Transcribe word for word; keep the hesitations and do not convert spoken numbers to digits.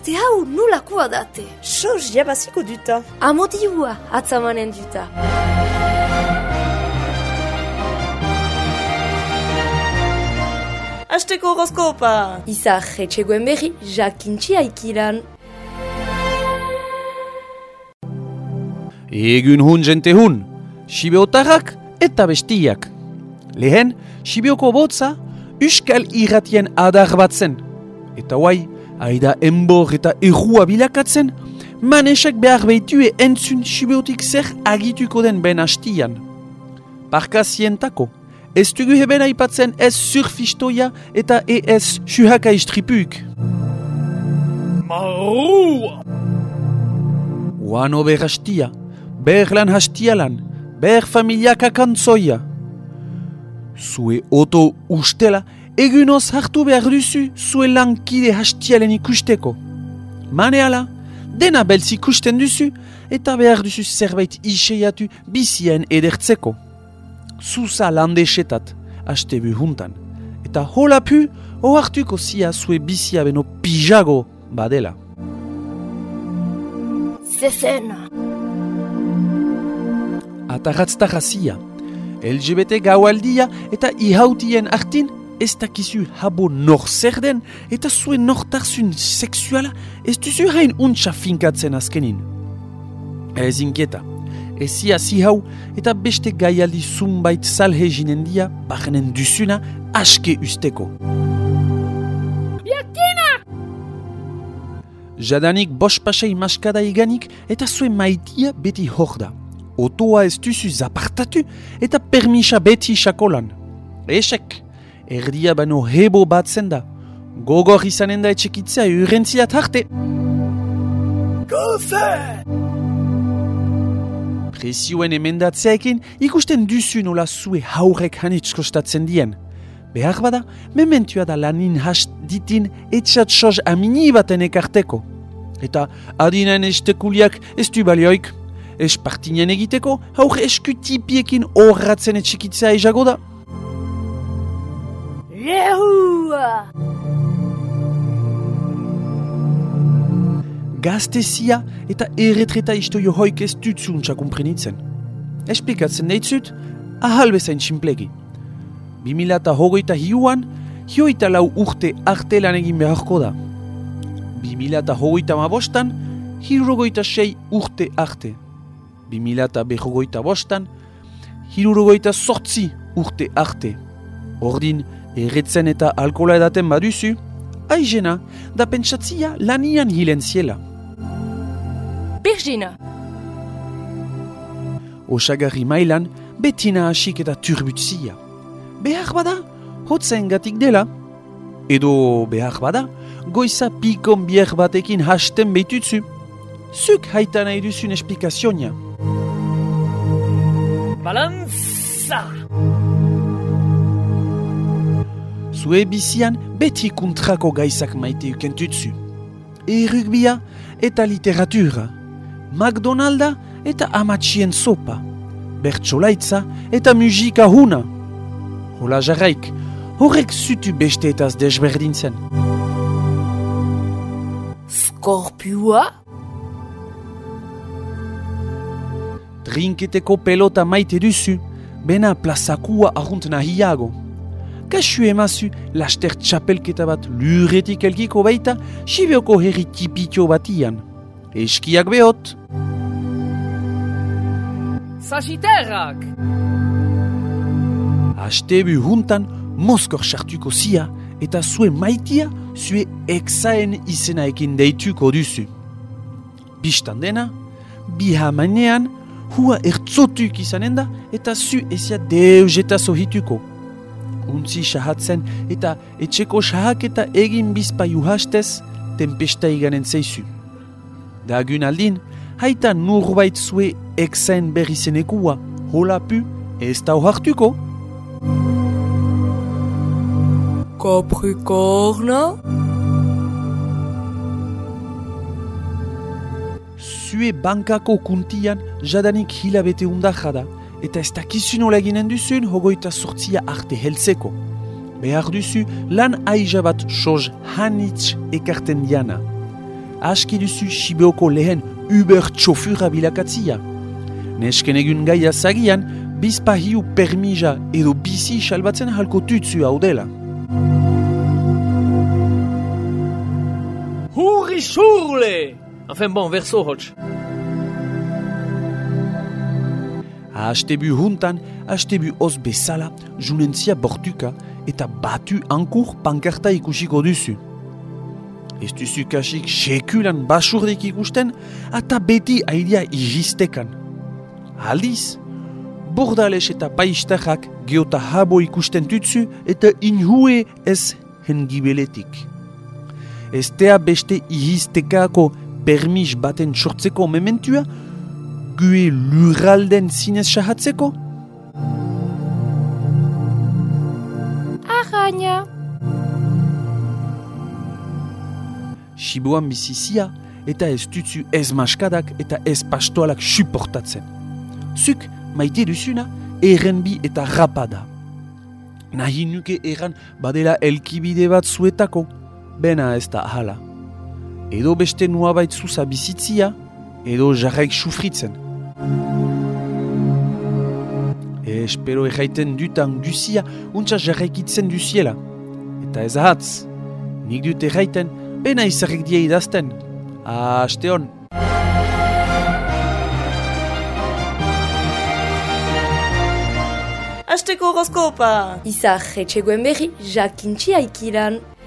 Ate hau nolakoa date? Soz jabaziko duta. Amodiua atzamanen duta. Asteko horoskopa. Izar etxegoen berri, jakintxi aikiran. Egun hun jente hun, Sibeotarrak eta bestiak. Lehen, Sibeoko botza, Euskal irratien adar bat zen. Eta guai, aida enbor eta errua bilakatzen, manesak behar behitue entzun Sibeotik zer agituko den ben hastian. Parkazientako, ez dugu heben aipatzen ez surfistoia eta ez suhaka istripuk. Marrua! Uano ber hastia, ber lan hastialan, ber familiaka kantzoia. Zue oto ustela, egunoz hartu behar duzu zue lankide hastialen ikusteko. Maneala, dena belzi ikusten duzu eta behar duzu zerbait iseiatu bizien edertzeko. Zuza landesetat, haste buhuntan. Eta holapu, ohartuko zia zue bizia beno pijago badela. Zezena. Atarratztarrazia, L G B T gaualdia eta ihautien artin ez dakizu habo nor zer den eta zuen nortarzun sexuala ez duzu hain untsa finkatzen azkenin. Ez inkieta, ezia zihau eta beste gaialdi zunbait salhe jinendia bahnen duzuna aske usteko. Biakina! Jadanik bospasei maskada iganik eta zuen maitia beti hor da. Otoa ez duzu zapartatu eta permisa beti sakolan. Esek, erdia bano hebo batzen da. Gogor izanen da etxekitzea urrentzia tarte. Goze! Presioen emendatzeekin ikusten duzu nola zue haurek hanitz kostatzen dien. Behar bada, mementua da lanin hast ditin etxat soz amini baten ekarteko. Eta adinen estekuliak ez du balioik. Espartinen egiteko, haur eskutipiekin horratzen etxikitzea ezago da. Lehua! Gaztezia eta erretreta istoio hoik ez dutzuntza komprenitzen. Esplikatzen deitzut, ahal bezain txinplegi. Bimila eta hogeita hiuan, hioita lau urte arte lan egin beharko da. Bimila eta hogeita mabostan, hirurogeita sei urte arte. Bimila eta behogoita bostan, hirurogeita sortzi urte arte. Ordin, erretzen eta alkola edaten baduzu, aizena, da pentsatzia lanian hilen ziela. Birgina! Osagarri mailan, betina hasik eta turbutzia. Behar bada, hotzen gatik dela. Edo behar bada, goiza pikon bier batekin hasten behitutzu. Zuk haita nahi duzun esplikazionia. Balanza! Zue bizian beti kontrako gaizak maite ukentutzu. Errugbia eta literatura. McDonalda eta amatxien sopa. Bertsolaitza eta musika huna. Hola jarraik, horrek zutu besteetaz desberdintzen. Skorpioa? Trinketeko pelota maite duzu, bena plazakua ahunt nahiago. Kasu emazu laster txapelketa bat luretik elkiko baita, Sibeoko herri tipitio batian. Eskiak behot. Sagitterrak! Astebu huntan, Moskor sartuko zia, eta zue maitia, zue exaen izenaekin deituko duzu. Bistan dena, bihamanean, hua ertzotuk izanen da eta zu ezia deuzeta zohituko. Untzi sahatzen eta etxeko sahaketa egin bizpa juhastez tempesta iganen zeizu. Dagun aldin, haita nurbait zue exaen berri zenekua, holapu ez da hartuko. Capricorna? Zue bankako kuntian jadanik hilabete undaka da, eta ez dakizu nola eginen duzun hogoita sortzia arte heltzeko. Behar duzu lan aiza bat soz hanitz ekarten diana. aski duzu Sibeoko lehen Uber txofura bilakatzia. Nesken egun gaia zagian, bizpa hiu permisa edo bizi salbatzen halko tutsu hau dela. Hurri xurle! Enfin bon, verso hotx. Astebu huntan, astebu oz bezala, junentzia bortuka eta batu ankur pankarta ikusiko duzu. Ez duzu kasik sekulan basurdik ikusten, eta beti airea iristekan. Aldiz, bordales eta paistarrak geota habo ikusten tutzu eta inhue ez hengibeletik. Ez tea beste iristekako permis baten sortzeko mementua, gue lurralden zinez sahatzeko? Arraina. Siboan bizizia eta ez tutzu ez maskadak eta ez pastoalak suportatzen. Zuk maite duzuna errenbi eta rapada. Nahi nuke erran badela elkibide bat zuetako, bena ez da hala. Edo beste nuabait zuza bizitzia, edo jarraik sufritzen. Espero erraiten dutan duzia untsa jarraikitzen duziela. Eta ez ahatz, nik dut erraiten, bena izarrik die idazten. Aste hon! Hasteko horoskopa! Izar etxegoen berri jakintxi aikilan.